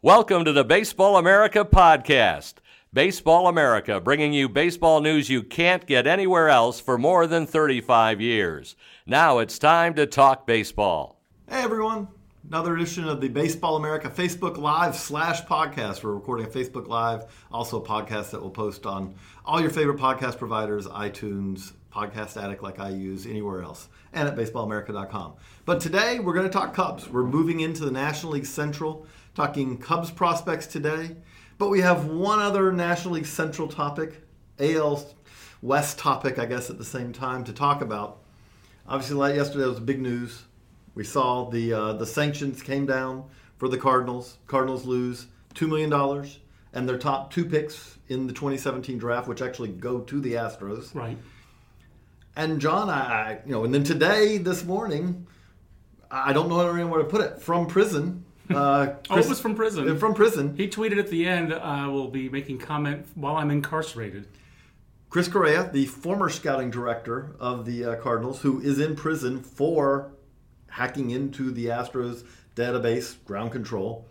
Welcome to the Baseball America podcast. Baseball America, bringing you baseball news you can't get anywhere else for more than 35 years. Now it's time to talk baseball. Hey everyone, another edition of the Baseball America Facebook Live /podcast. We're recording a Facebook Live, also a podcast that we'll post on all your favorite podcast providers, iTunes, Podcast Addict like I use, anywhere else, and at baseballamerica.com. But today we're going to talk Cubs. We're moving into the National League Central, talking Cubs prospects today. But we have one other National League Central topic, AL West topic, I guess, at the same time to talk about. Obviously, yesterday was big news. We saw the sanctions came down for the Cardinals. Cardinals lose $2 million and their top two picks in the 2017 draft, which actually go to the Astros. Right. And John, and then today, this morning, I don't know where to put it, from prison. It was from prison. From prison. He tweeted at the end, I will be making comment while I'm incarcerated. Chris Correa, the former scouting director of the Cardinals, who is in prison for hacking into the Astros database, ground control,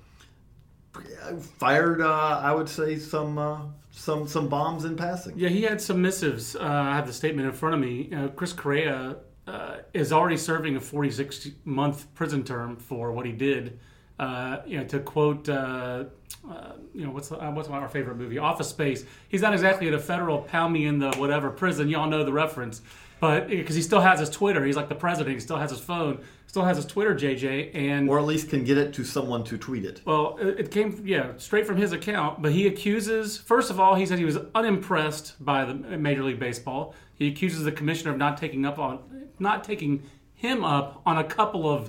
fired, I would say, some bombs in passing. Yeah, he had some missives. I have the statement in front of me. Chris Correa is already serving a 46-month prison term for what he did. To quote, what's our favorite movie, Office Space. He's not exactly at a federal pound me in the whatever prison. Y'all know the reference, but because he still has his Twitter, he's like the president. He still has his phone, still has his Twitter, JJ, or at least can get it to someone to tweet it. Well, it came straight from his account. But he accuses. First of all, he said he was unimpressed by the Major League Baseball. He accuses the commissioner of not taking him up on a couple of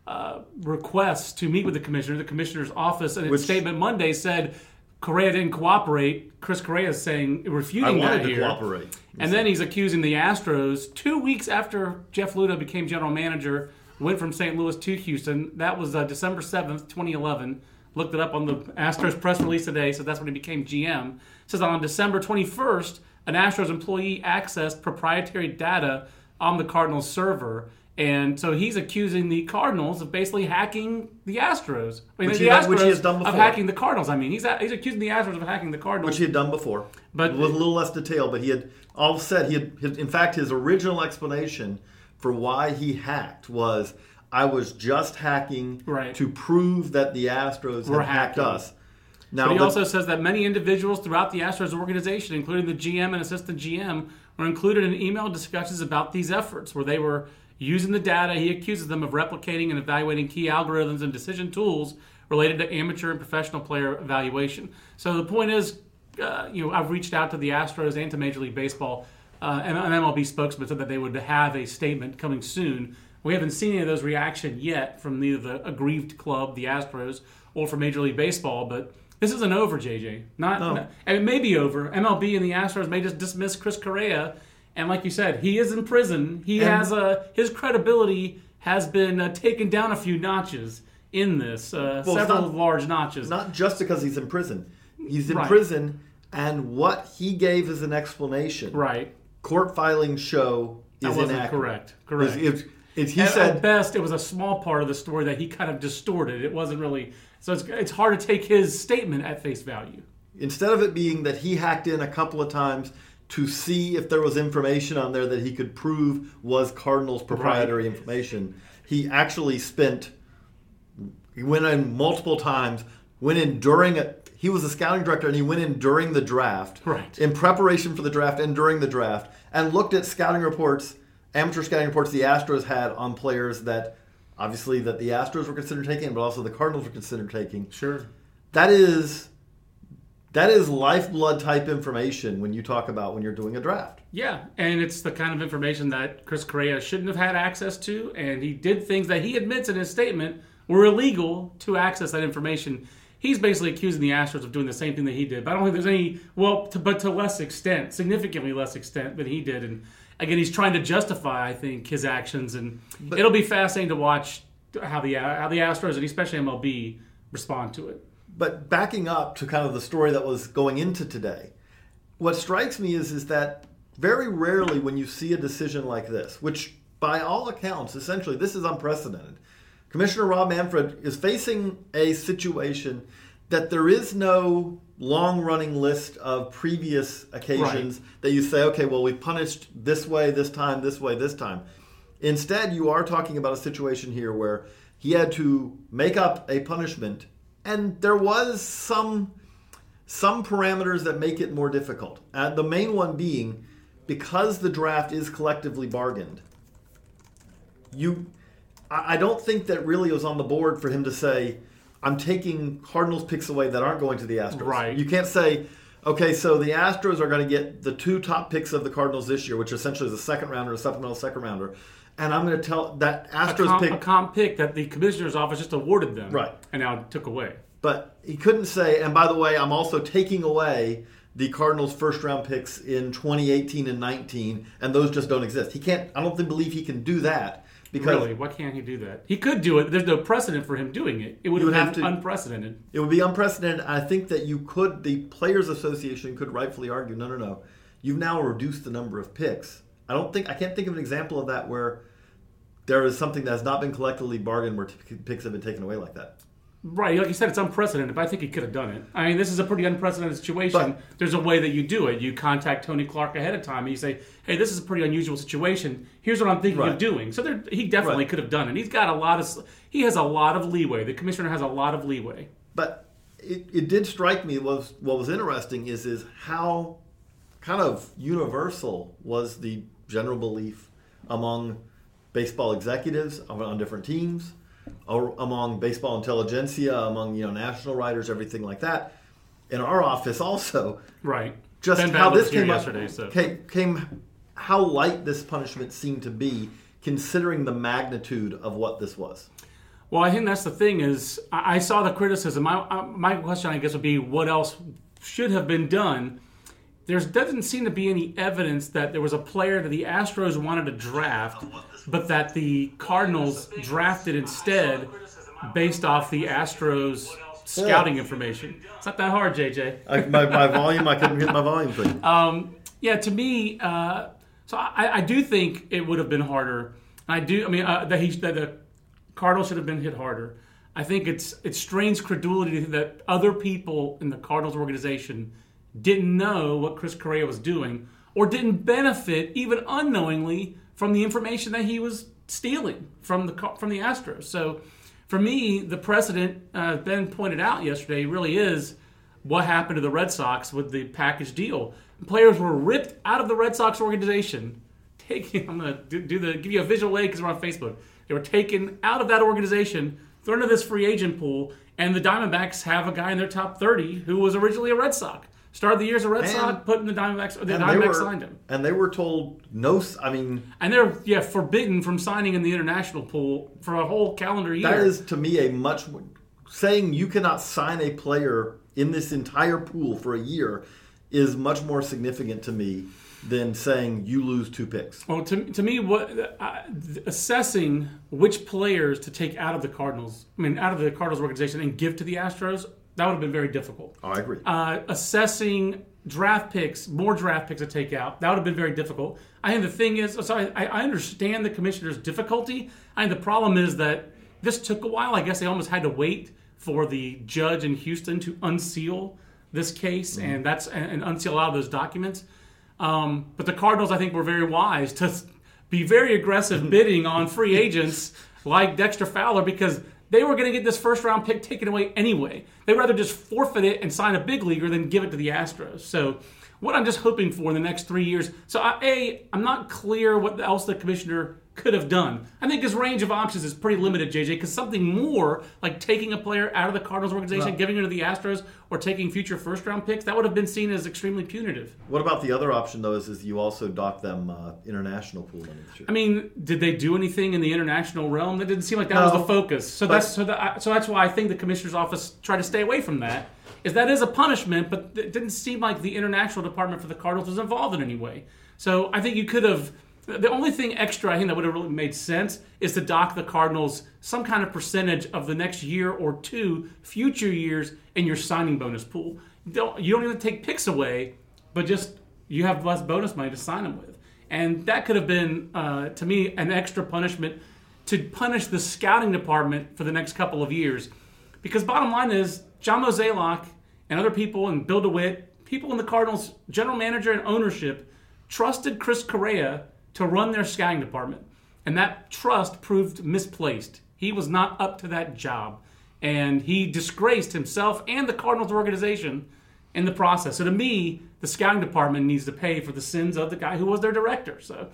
requests to meet with the commissioner. The commissioner's office, in its statement Monday, said Correa didn't cooperate. Chris Correa is refuting that here. I wanted to cooperate. And then he's accusing the Astros 2 weeks after Jeff Luhnow became general manager, went from St. Louis to Houston. That was December 7th, 2011. Looked it up on the Astros press release today, so that's when he became GM. It says on December 21st, an Astros employee accessed proprietary data on the Cardinals server. And so he's accusing the Cardinals of basically hacking the Astros. Which he has done before. Of hacking the Cardinals. I mean, he's accusing the Astros of hacking the Cardinals. Which he had done before. But with a little less detail. But he had all said, in fact, his original explanation for why he hacked was, I was just hacking to prove that the Astros had hacked us. Now, but he also says that many individuals throughout the Astros organization, including the GM and assistant GM, were included in email discussions about these efforts, where they were using the data. He accuses them of replicating and evaluating key algorithms and decision tools related to amateur and professional player evaluation. So the point is, I've reached out to the Astros and to Major League Baseball, and an MLB spokesman said that they would have a statement coming soon. We haven't seen any of those reaction yet from neither the aggrieved club, the Astros, or from Major League Baseball, but this isn't over, JJ. And it may be over. MLB and the Astros may just dismiss Chris Correa. And like you said, he is in prison. His credibility has been taken down a few notches in this, several large notches. Not just because he's in prison. He's in prison, and what he gave as an explanation, court filings show is inaccurate. Correct. He said, at best, it was a small part of the story that he kind of distorted. It wasn't really. So it's hard to take his statement at face value. Instead of it being that he hacked in a couple of times to see if there was information on there that he could prove was Cardinals proprietary information, he actually he went in multiple times, he was a scouting director, and he went in during the draft, in preparation for the draft and during the draft, and looked at scouting reports, amateur scouting reports the Astros had on players that obviously that the Astros were considered taking, but also the Cardinals were considered taking. Sure. That is lifeblood type information when you're doing a draft. Yeah, and it's the kind of information that Chris Correa shouldn't have had access to, and he did things that he admits in his statement were illegal to access that information. He's basically accusing the Astros of doing the same thing that he did. But I don't think there's any, but to less extent, significantly less extent than he did. And again, he's trying to justify, I think, his actions, and it'll be fascinating to watch how the Astros and especially MLB respond to it. But backing up to kind of the story that was going into today, what strikes me is that very rarely when you see a decision like this, which by all accounts, essentially, this is unprecedented. Commissioner Rob Manfred is facing a situation that there is no long-running list of previous occasions that you say, okay, well, we punished this way this time, this way this time. Instead, you are talking about a situation here where he had to make up a punishment, and there was some parameters that make it more difficult. The main one being, because the draft is collectively bargained, I don't think that really was on the board for him to say, I'm taking Cardinals picks away that aren't going to the Astros. Right. You can't say, okay, so the Astros are going to get the 2 top picks of the Cardinals this year, which essentially is a second rounder, a supplemental second rounder. And I'm going to tell that Astros pick... A comp pick that the commissioner's office just awarded them. Right. And now took away. But he couldn't say, and by the way, I'm also taking away the Cardinals' first-round picks in 2018 and 19, and those just don't exist. He can't... I don't believe he can do that. Because really? Why can't he do that? He could do it. There's no precedent for him doing it. It would have been unprecedented. It would be unprecedented. I think that the Players Association could rightfully argue, no. You've now reduced the number of picks. I can't think of an example of that where there is something that has not been collectively bargained where picks have been taken away like that. Right, like you said, it's unprecedented, but I think he could have done it. I mean, this is a pretty unprecedented situation. But there's a way that you do it. You contact Tony Clark ahead of time, and you say, hey, this is a pretty unusual situation. Here's what I'm thinking of doing. So he definitely could have done it. He has a lot of leeway. The commissioner has a lot of leeway. But it did strike me, what was interesting is how kind of universal was the general belief among baseball executives on different teams, among baseball intelligentsia, among national writers, everything like that. In our office also. Right. Just Ben how this came up, yesterday. came how light this punishment seemed to be, considering the magnitude of what this was. Well, I think that's the thing is, I saw the criticism. My question, I guess, would be what else should have been done. There doesn't seem to be any evidence that there was a player that the Astros wanted to draft, but that the Cardinals drafted instead based off the Astros scouting information. It's not that hard, JJ. My volume, I couldn't hit my volume thing. To me, so I do think it would have been harder. That the Cardinals should have been hit harder. I think it strains credulity that other people in the Cardinals organization didn't know what Chris Correa was doing, or didn't benefit, even unknowingly, from the information that he was stealing from the Astros. So, for me, the precedent Ben pointed out yesterday really is what happened to the Red Sox with the package deal. Players were ripped out of the Red Sox organization. I'm going to give you a visual aid because we're on Facebook. They were taken out of that organization, thrown into this free agent pool, and the Diamondbacks have a guy in their top 30 who was originally a Red Sox. Started the year as a Red Sox, put in the Diamondbacks. The Diamondbacks signed him. And they were told no. And they're forbidden from signing in the international pool for a whole calendar year. That is, to me, saying you cannot sign a player in this entire pool for a year is much more significant to me than saying you lose 2 picks. Well, to me, assessing which players to take out of the Cardinals organization and give to the Astros, that would have been very difficult. Oh, I agree. Assessing draft picks, more draft picks to take out, that would have been very difficult. I think the thing is, I understand the commissioner's difficulty. I think the problem is that this took a while. I guess they almost had to wait for the judge in Houston to unseal this case and unseal a lot of those documents. But the Cardinals, I think, were very wise to be very aggressive bidding on free agents like Dexter Fowler, because they were going to get this first-round pick taken away anyway. They'd rather just forfeit it and sign a big leaguer than give it to the Astros. So what I'm just hoping for in the next 3 years, I'm not clear what else the commissioner could have done. I think his range of options is pretty limited, JJ, because something more like taking a player out of the Cardinals organization, giving it to the Astros, or taking future first-round picks, that would have been seen as extremely punitive. What about the other option, though, is you also dock them international pool money this year? I mean, did they do anything in the international realm? That didn't seem like that was the focus. So that's why I think the commissioner's office tried to stay away from that. That is a punishment, but it didn't seem like the international department for the Cardinals was involved in any way. So I think you could have... The only thing extra I think that would have really made sense is to dock the Cardinals some kind of percentage of the next year or 2 future years in your signing bonus pool. You don't even take picks away, but just you have less bonus money to sign them with. And that could have been, to me, an extra punishment to punish the scouting department for the next couple of years. Because bottom line is, John Mozeliak and other people, and Bill DeWitt, people in the Cardinals, general manager and ownership, trusted Chris Correa to run their scouting department. And that trust proved misplaced. He was not up to that job. And he disgraced himself and the Cardinals organization in the process. So to me, the scouting department needs to pay for the sins of the guy who was their director. So,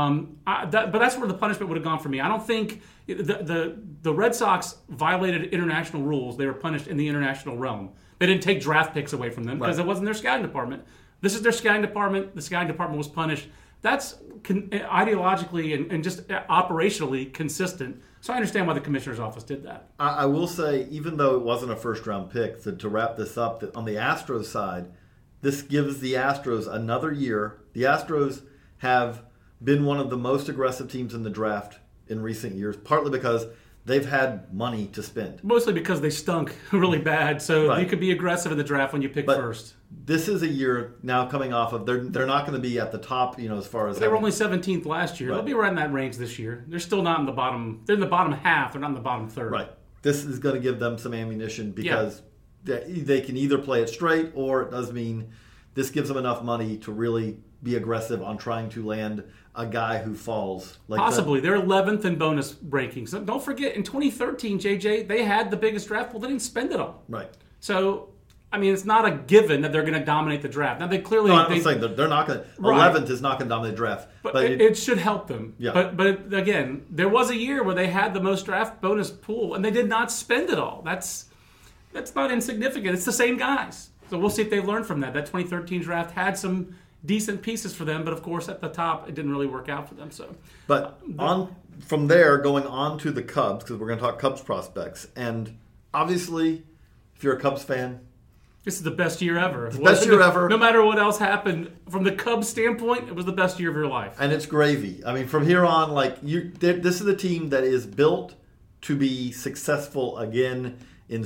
but that's where the punishment would have gone for me. I don't think the Red Sox violated international rules. They were punished in the international realm. They didn't take draft picks away from them because it wasn't their scouting department. This is their scouting department. The scouting department was punished. That's ideologically and just operationally consistent. So I understand why the commissioner's office did that. I will say, even though it wasn't a first-round pick, to wrap this up, that on the Astros side, this gives the Astros another year. The Astros have been one of the most aggressive teams in the draft in recent years, partly because they've had money to spend. Mostly because they stunk really bad, so you could be aggressive in the draft when you pick first. This is a year now coming off of they're not going to be at the top, as far as they were only 17th last year. They'll be right in that range this year. They're still not in the bottom. They're in the bottom half. They're not in the bottom third. Right. This is going to give them some ammunition because they can either play it straight, or it does mean this gives them enough money to really be aggressive on trying to land a guy who falls. Possibly. They're 11th in bonus rankings. Don't forget, in 2013, JJ, they had the biggest draft pool. They didn't spend it all. Right. So, it's not a given that they're going to dominate the draft. Now, they clearly... No, I'm not saying they're not going to... 11th is not going to dominate the draft. But it should help them. Yeah. But again, there was a year where they had the most draft bonus pool, and they did not spend it all. That's not insignificant. It's the same guys. So we'll see if they've learned from that. That 2013 draft had some decent pieces for them, but of course at the top it didn't really work out for them. So, but from there going on to the Cubs, because we're going to talk Cubs prospects, and obviously if you're a Cubs fan, this is the best year ever. Best year ever. No matter what else happened, from the Cubs standpoint, it was the best year of your life. And it's gravy. From here on, this is a team that is built to be successful again in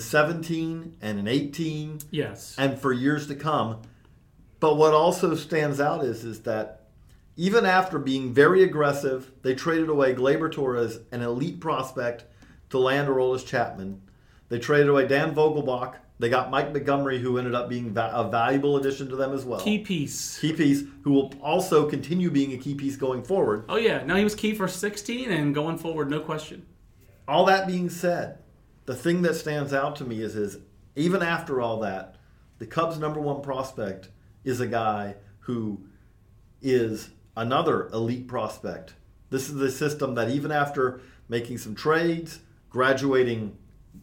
17 and in 18. Yes. And for years to come. But what also stands out is that even after being very aggressive, they traded away Gleyber Torres, an elite prospect, to land Aroldis Chapman. They traded away Dan Vogelbach. They got Mike Montgomery, who ended up being a valuable addition to them as well. Key piece, who will also continue being a key piece going forward. Oh, yeah. No, he was key for 16 and going forward, no question. All that being said, the thing that stands out to me is even after all that, the Cubs' number one prospect is a guy who is another elite prospect. This is the system that even after making some trades, graduating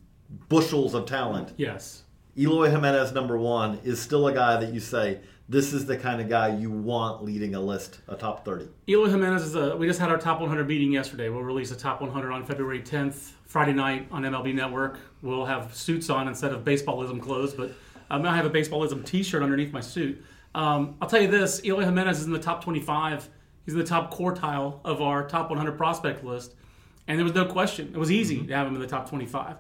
bushels of talent, yes, Eloy Jimenez, number one, is still a guy that you say, this is the kind of guy you want leading a list, a top 30. Eloy Jimenez we just had our top 100 meeting yesterday. We'll release a top 100 on February 10th, Friday night on MLB Network. We'll have suits on instead of baseballism clothes, but I have a baseballism t-shirt underneath my suit. I'll tell you this, Eloy Jimenez is in the top 25. He's in the top quartile of our top 100 prospect list. And there was no question. It was easy to have him in the top 25.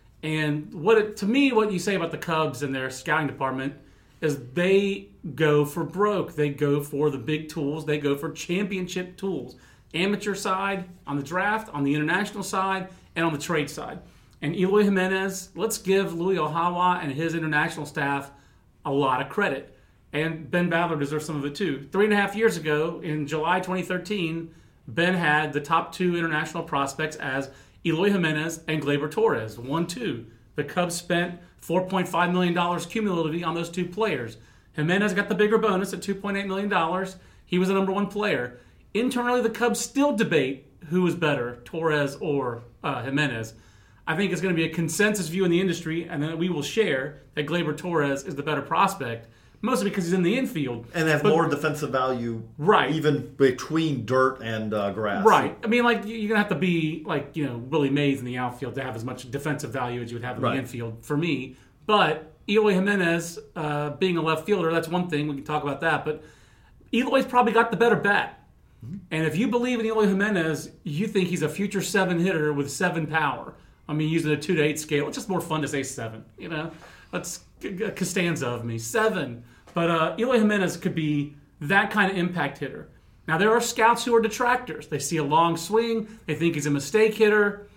And to me, what you say about the Cubs and their scouting department is they go for broke. They go for the big tools. They go for championship tools. Amateur side, on the draft, on the international side, and on the trade side. And Eloy Jimenez, let's give Louis Ohawa and his international staff a lot of credit. And Ben Badler deserves some of it too. 3.5 years ago, in July 2013, Ben had the top two international prospects as Eloy Jimenez and Gleyber Torres, 1-2. The Cubs spent $4.5 million cumulatively on those two players. Jimenez got the bigger bonus at $2.8 million. He was the number one player. Internally, the Cubs still debate who was better, Torres or Jimenez. I think it's going to be a consensus view in the industry, and then we will share that Gleyber Torres is the better prospect, mostly because he's in the infield. And has more defensive value, right, even between dirt and grass. Right. You're going to have to be, Willie Mays in the outfield to have as much defensive value as you would have in the infield, for me. But Eloy Jimenez, being a left fielder, that's one thing. We can talk about that. But Eloy's probably got the better bat. Mm-hmm. And if you believe in Eloy Jimenez, you think he's a future 7 hitter with 7 power. Using a 2 to 8 scale, it's just more fun to say 7. That's Costanza of me, 7. But Eloy Jimenez could be that kind of impact hitter. Now, there are scouts who are detractors. They see a long swing. They think he's a mistake hitter.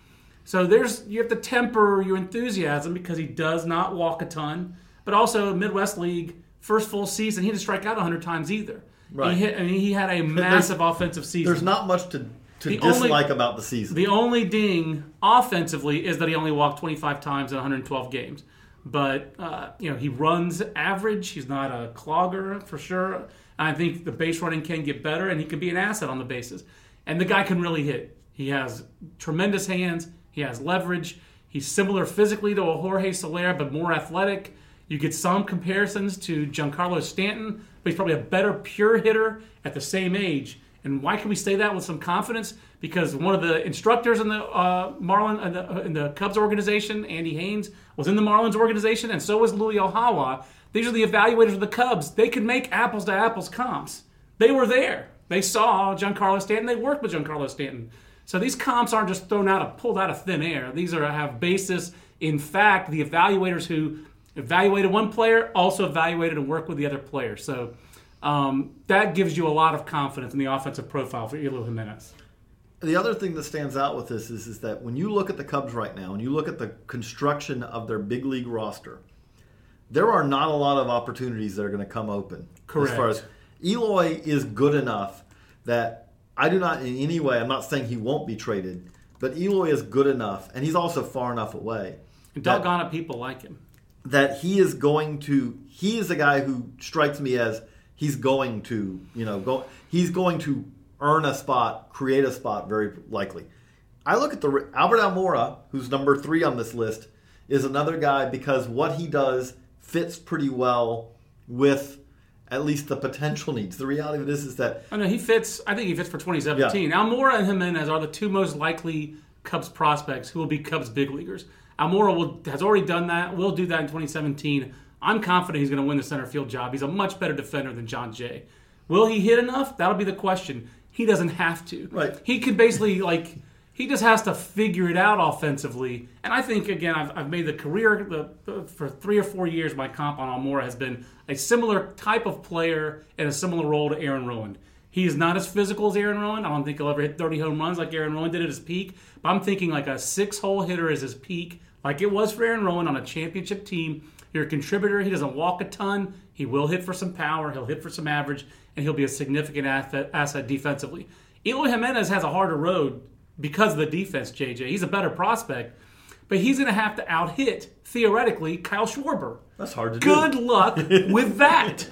So you have to temper your enthusiasm because he does not walk a ton. But also, Midwest League, first full season, he didn't strike out 100 times either. Right. He had a massive offensive season. There's not much to dislike about the season. The only ding offensively is that he only walked 25 times in 112 games. But, he runs average. He's not a clogger for sure. And I think the base running can get better, and he can be an asset on the bases. And the guy can really hit. He has tremendous hands. He has leverage. He's similar physically to a Jorge Soler, but more athletic. You get some comparisons to Giancarlo Stanton, but he's probably a better pure hitter at the same age. And why can we say that with some confidence? Because one of the instructors in the in the Cubs organization, Andy Haynes, was in the Marlins organization, and so was Louis Ohawa. These are the evaluators of the Cubs. They can make apples-to-apples comps. They were there. They saw Giancarlo Stanton. They worked with Giancarlo Stanton. So these comps aren't just pulled out of thin air. These have basis in fact. The evaluators who evaluated one player also evaluated and worked with the other player. So that gives you a lot of confidence in the offensive profile for Eloy Jimenez. The other thing that stands out with this is that when you look at the Cubs right now and you look at the construction of their big league roster, there are not a lot of opportunities that are going to come open. Correct. As far as Eloy is good enough that I do not in any way, I'm not saying he won't be traded, but Eloy is good enough, and he's also far enough away. And doggone it, people like him. That he is a guy who strikes me as he's going to earn a spot, create a spot very likely. I look at Albert Almora, who's number 3 on this list, is another guy because what he does fits pretty well with at least the potential needs. The reality of this is that... he fits. I think he fits for 2017. Yeah. Almora and Jimenez are the two most likely Cubs prospects who will be Cubs big leaguers. Almora has already done that, will do that in 2017. I'm confident he's going to win the center field job. He's a much better defender than John Jay. Will he hit enough? That'll be the question. He doesn't have to. Right. He could basically, he just has to figure it out offensively. And I think, again, I've made the career, for 3 or 4 years, my comp on Almora has been a similar type of player and a similar role to Aaron Rowand. He is not as physical as Aaron Rowand. I don't think he'll ever hit 30 home runs like Aaron Rowand did at his peak. But I'm thinking like a 6-hole hitter is his peak, like it was for Aaron Rowand on a championship team. You're a contributor. He doesn't walk a ton. He will hit for some power. He'll hit for some average. And he'll be a significant asset defensively. Eloy Jimenez has a harder road because of the defense, JJ. He's a better prospect. But he's going to have to out-hit, theoretically, Kyle Schwarber. That's hard to do. Good luck with that.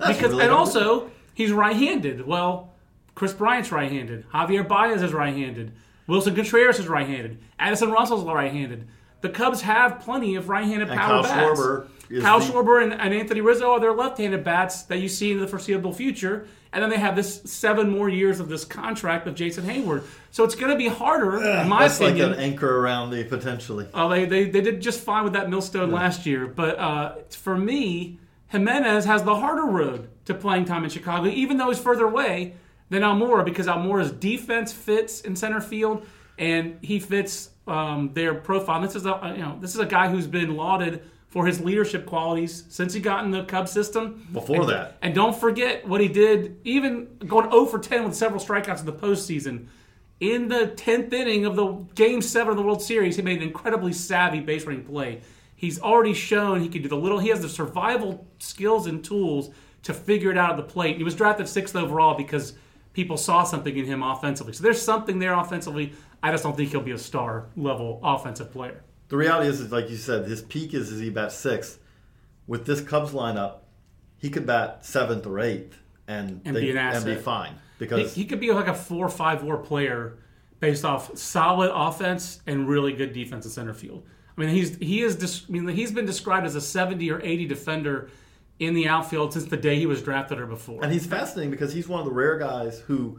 Also, he's right-handed. Well, Chris Bryant's right-handed. Javier Baez is right-handed. Wilson Contreras is right-handed. Addison Russell's right-handed. The Cubs have plenty of right-handed power bats. Kyle Schwarber and Anthony Rizzo are their left-handed bats that you see in the foreseeable future. And then they have this 7 more years of this contract of Jason Hayward. So it's going to be harder, in my opinion. That's like an anchor around me, potentially. They did just fine with that millstone last year. But for me, Jimenez has the harder road to playing time in Chicago, even though he's further away than Almora, because Almora's defense fits in center field, and he fits their profile. This is a guy who's been lauded for his leadership qualities since he got in the Cubs system. And don't forget what he did, even going 0 for 10 with several strikeouts in the postseason. In the 10th inning of the Game 7 of the World Series, he made an incredibly savvy base running play. He's already shown he can do he has the survival skills and tools to figure it out at the plate. He was drafted 6th overall because people saw something in him offensively. So there's something there offensively. I just don't think he'll be a star-level offensive player. The reality is, like you said, his peak is he bats 6th. With this Cubs lineup, he could bat 7th or 8th and be an asset. And be fine. Because he could be like a 4 or 5 WAR player based off solid offense and really good defense in center field. I mean, he's been described as a 70 or 80 defender in the outfield since the day he was drafted or before. And he's fascinating because he's one of the rare guys who,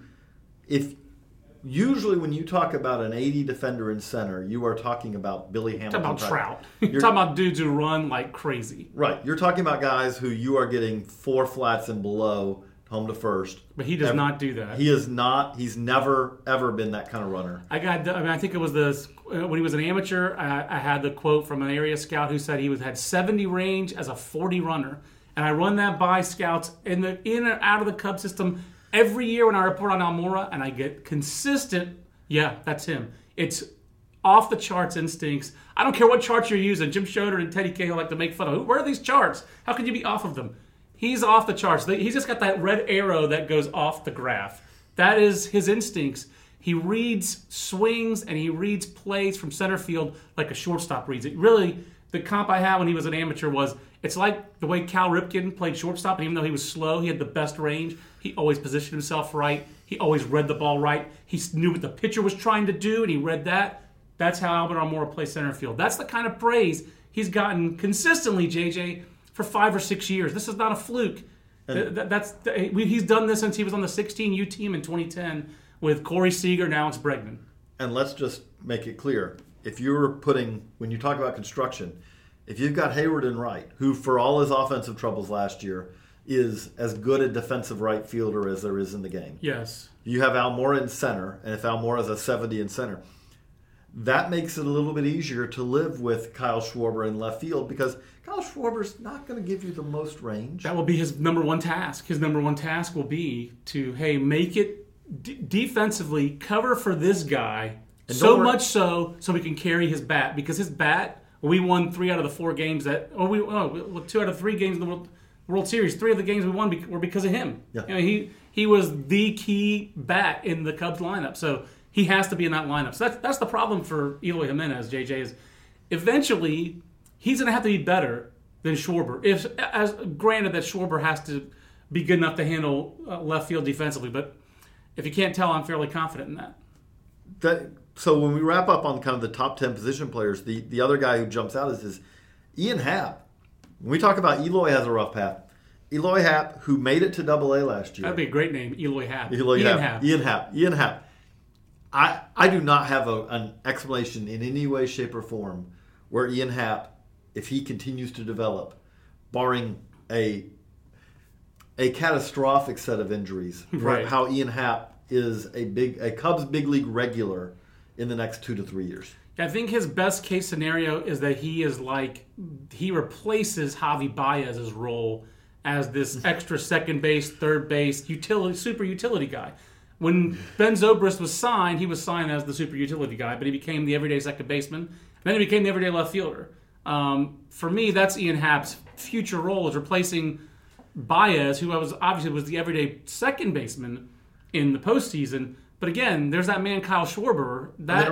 usually when you talk about an 80 defender in center, you are talking about Billy Hamilton. You're talking about Trout. You're talking about dudes who run like crazy. Right. You're talking about guys who you are getting 4 flats and below home to first. But he does not do that. He is not. He's never, ever been that kind of runner. I think it was when he was an amateur, I had the quote from an area scout who said he had 70 range as a 40 runner. And I run that by scouts in and out of the Cubs system every year when I report on Almora, and I get consistent, yeah, that's him. It's off the charts instincts. I don't care what charts you're using. Jim Schroeder and Teddy Cahill like to make fun of. Where are these charts? How can you be off of them? He's off the charts. He's just got that red arrow that goes off the graph. That is his instincts. He reads swings and he reads plays from center field like a shortstop reads it. Really, the comp I had when he was an amateur was, it's like the way Cal Ripken played shortstop, and even though he was slow, he had the best range. He always positioned himself right. He always read the ball right. He knew what the pitcher was trying to do, and he read that. That's how Albert Almora plays center field. That's the kind of praise he's gotten consistently, JJ, for 5 or 6 years. This is not a fluke. He's done this since he was on the 16U team in 2010 with Corey Seager. Now it's Bregman. And let's just make it clear. If when you talk about construction, if you've got Hayward and Wright, who for all his offensive troubles last year is as good a defensive right fielder as there is in the game. Yes. You have Almora in center, and if Almora is a 70 in center, that makes it a little bit easier to live with Kyle Schwarber in left field because Kyle Schwarber's not going to give you the most range. That will be his number one task. His number one task will be to, make it defensively, cover for this guy, and so much so we can carry his bat. Because his bat, we won 3 out of the 4 games 2 out of 3 games in the World Series. 3 of the games we won were because of him. Yeah. He was the key bat in the Cubs lineup. So he has to be in that lineup. So that's the problem for Eloy Jimenez, JJ, is eventually he's going to have to be better than Schwarber. Granted that Schwarber has to be good enough to handle left field defensively, but if you can't tell, I'm fairly confident in that. So when we wrap up on kind of the top 10 position players, the other guy who jumps out is Ian Happ. When we talk about Eloy has a rough path, Eloy Happ, who made it to AA last year. That'd be a great name, Eloy Happ. Ian Happ. I do not have an explanation in any way, shape, or form where Ian Happ, if he continues to develop, barring a catastrophic set of injuries, right, how Ian Happ is a Cubs big league regular in the next 2 to 3 years. I think his best case scenario is that he replaces Javi Baez's role as this extra second base, third base, super utility guy. When Ben Zobrist was signed, he was signed as the super utility guy, but he became the everyday second baseman. Then he became the everyday left fielder. For me, that's Ian Happ's future role, is replacing Baez, who obviously was the everyday second baseman in the postseason. But again, there's that man Kyle Schwarber.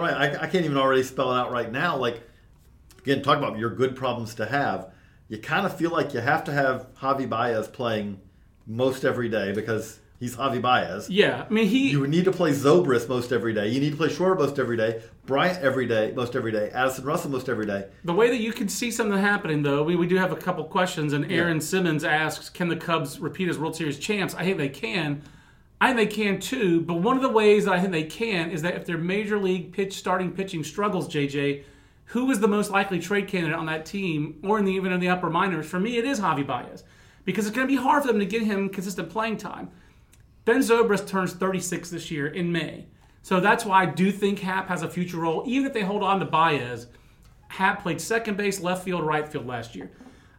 I can't even already spell it out right now. Like, again, talk about your good problems to have. You kind of feel like you have to have Javi Baez playing most every day because he's Javi Baez. Yeah, you need to play Zobrist most every day. You need to play Schwarber most every day. Bryant most every day. Addison Russell most every day. The way that you can see something happening, though, we do have a couple questions, and Aaron Simmons asks, can the Cubs repeat as World Series champs? I think they can. I think they can too, but one of the ways that I think they can is that if their major league starting pitching struggles, JJ, who is the most likely trade candidate on that team, or even in the upper minors? For me, it is Javi Baez, because it's going to be hard for them to get him consistent playing time. Ben Zobrist turns 36 this year in May, so that's why I do think Happ has a future role. Even if they hold on to Baez, Happ played second base, left field, right field last year.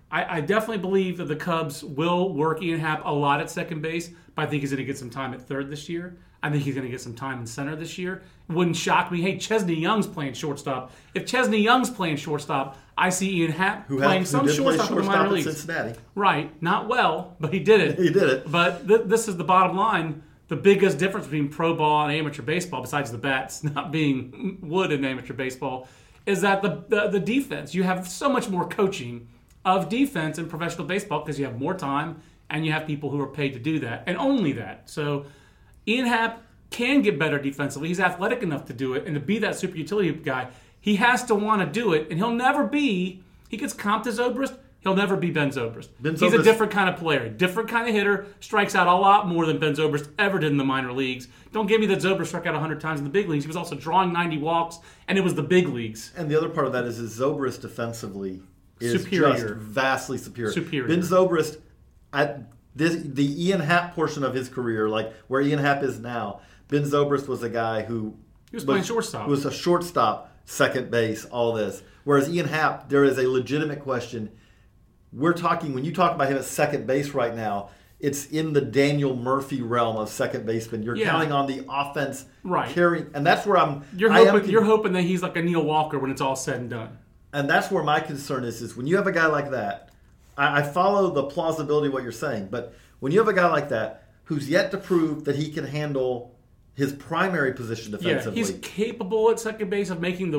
I definitely believe that the Cubs will work Ian Happ a lot at second base, but I think he's going to get some time at third this year. I think he's going to get some time in center this year. It wouldn't shock me. Hey, Chesney Young's playing shortstop. If Chesney Young's playing shortstop, I see Ian Happ playing some shortstop in the minor leagues. Cincinnati. Right. Not well, but he did it. He did it. But this is the bottom line. The biggest difference between pro ball and amateur baseball, besides the bats not being wood in amateur baseball, is that the defense. You have so much more coaching of defense in professional baseball because you have more time and you have people who are paid to do that, and only that. So Ian Happ can get better defensively. He's athletic enough to do it, and to be that super utility guy, he has to want to do it, and he'll never be, he gets comped to Zobrist, he'll never be Ben Zobrist. He's a different kind of player, different kind of hitter, strikes out a lot more than Ben Zobrist ever did in the minor leagues. Don't give me that Zobrist struck out 100 times in the big leagues. He was also drawing 90 walks, and it was the big leagues. And the other part of that is Zobrist defensively is superior. Just vastly superior. Ben Zobrist, at the Ian Happ portion of his career, like where Ian Happ is now, Ben Zobrist was a guy who was playing shortstop. Was a shortstop, second base, all this. Whereas Ian Happ, there is a legitimate question. We're talking, when you talk about him at second base right now, it's in the Daniel Murphy realm of second baseman. You're counting on the offense carrying, and that's where You're hoping that he's like a Neil Walker when it's all said and done. And that's where my concern is when you have a guy like that. I follow the plausibility of what you're saying, but when you have a guy like that who's yet to prove that he can handle his primary position defensively, he's capable at second base of making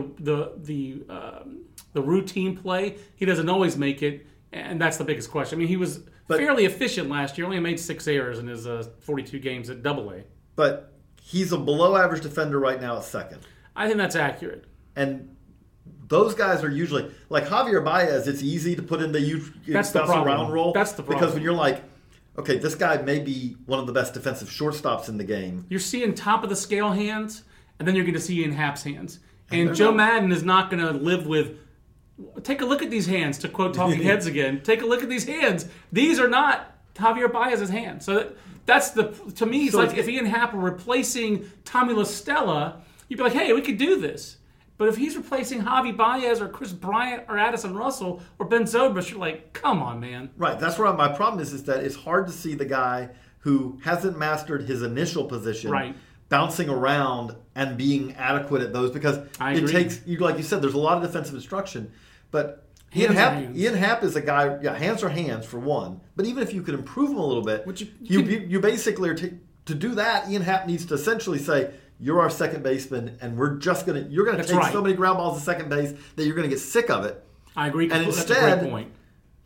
the routine play. He doesn't always make it, and that's the biggest question. I mean, he was fairly efficient last year. Only made 6 errors in his 42 games at Double-A. But he's a below-average defender right now at second. I think that's accurate. And those guys are usually like Javier Baez. It's easy to put in the bounce around role. That's the problem. Because when you're like, okay, this guy may be one of the best defensive shortstops in the game. You're seeing top of the scale hands, and then you're going to see Ian Happ's hands. And Joe Madden is not going to live with. Take a look at these hands, to quote Talking Heads again. Take a look at these hands. These are not Javier Baez's hands. So that's to me, it's like if Ian Happ were replacing Tommy La Stella, you'd be like, hey, we could do this. But if he's replacing Javi Baez or Chris Bryant or Addison Russell or Ben Zobrist, you're like, come on, man. Right. That's where my problem is that it's hard to see the guy who hasn't mastered his initial position bouncing around and being adequate at those because it takes, like you said, there's a lot of defensive instruction. But Ian Happ is a guy, hands are hands for one. But even if you could improve him a little bit, you basically are to do that, Ian Happ needs to essentially say, you're our second baseman, and you're going to take so many ground balls to second base that you're going to get sick of it. I agree. And instead, that's a great point.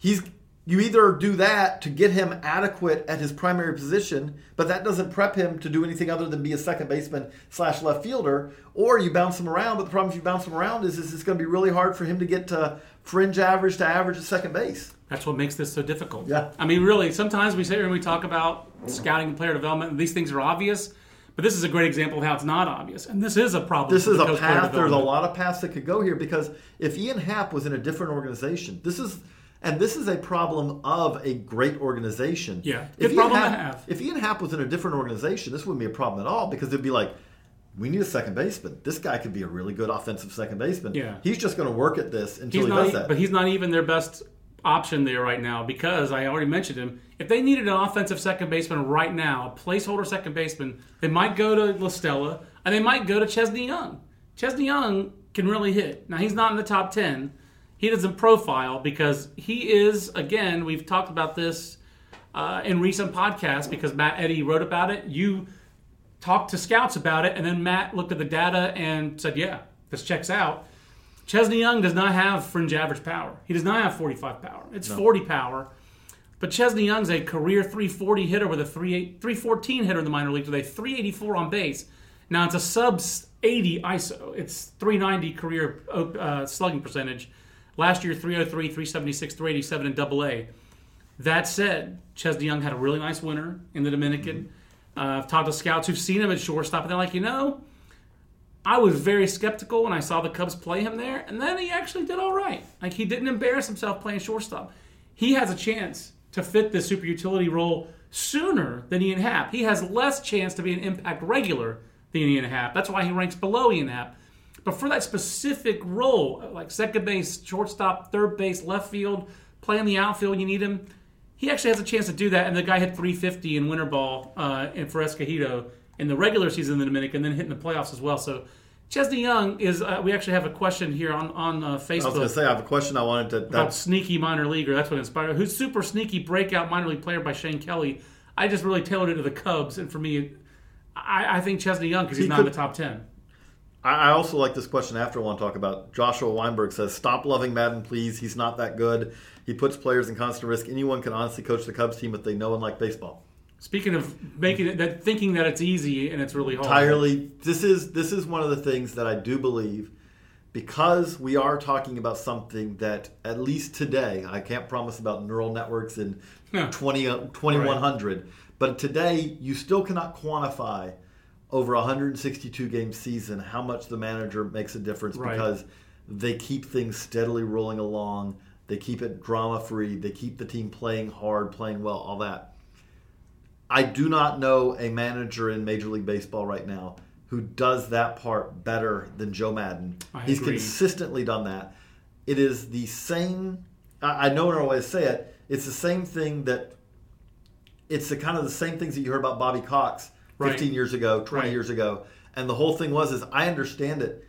You either do that to get him adequate at his primary position, but that doesn't prep him to do anything other than be a second baseman / left fielder, or you bounce him around. But the problem if you bounce him around is it's going to be really hard for him to get to fringe average to average at second base. That's what makes this so difficult. Yeah. I mean, really, sometimes we sit here and we talk about scouting and player development, and these things are obvious. But this is a great example of how it's not obvious. And this is a problem. This is a path. There's a lot of paths that could go here because if Ian Happ was in a different organization, this is a problem of a great organization. Yeah, good problem to have. If Ian Happ was in a different organization, this wouldn't be a problem at all because it'd be like, we need a second baseman. This guy could be a really good offensive second baseman. Yeah. He's just going to work at this until he does that. But he's not even their best option there right now because I already mentioned him. If they needed an offensive second baseman right now, a placeholder second baseman, they might go to La Stella and they might go to Chesney Young. Chesney Young can really hit. Now, he's not in the top 10. He doesn't profile because he is, again, we've talked about this in recent podcasts because Matt Eddy wrote about it. You talked to scouts about it, and then Matt looked at the data and said, yeah, this checks out. Chesney Young does not have fringe average power. He does not have 45 power. It's 40 power. But Chesney Young's a career 340 hitter with a 314 hitter in the minor leagues with a 384 on base. Now, it's a sub-80 ISO. It's 390 career slugging percentage. Last year, 303, 376, 387 in Double-A. That said, Chesney Young had a really nice winter in the Dominican. I've talked to scouts who've seen him at shortstop, and they're like, I was very skeptical when I saw the Cubs play him there, and then he actually did all right. Like, he didn't embarrass himself playing shortstop. He has a chance to fit the super utility role sooner than Ian Happ. He has less chance to be an impact regular than Ian Happ. That's why he ranks below Ian Happ. But for that specific role, like second base, shortstop, third base, left field, play in the outfield, you need him. He actually has a chance to do that, and the guy hit 350 in winter ball for Escogido in the regular season in the Dominican, and then hitting the playoffs as well. So Chesney Young is, we actually have a question here on Facebook. I was going to say, I have a question I wanted to... About sneaky minor leaguer, that's what inspired. Who's super sneaky breakout minor league player by Shane Kelly. I just really tailored it to the Cubs, and for me, I think Chesney Young, because he's not in the top 10. I also like this question after I want to talk about. Joshua Weinberg says, stop loving Madden, please. He's not that good. He puts players in constant risk. Anyone can honestly coach the Cubs team if they know and like baseball. Speaking of making it, thinking that it's easy and it's really hard. Entirely. This is one of the things that I do believe, because we are talking about something that, at least today, I can't promise about neural networks in 2100, right. But today you still cannot quantify over a 162-game season how much the manager makes a difference, right. Because they keep things steadily rolling along. They keep it drama-free. They keep the team playing hard, playing well, all that. I do not know a manager in Major League Baseball right now who does that part better than Joe Madden. He's consistently done that. It is the same, I know another way to say it, it's the same thing that it's the kind of the same things that you heard about Bobby Cox 15 years ago, 20 years ago. And the whole thing is I understand it.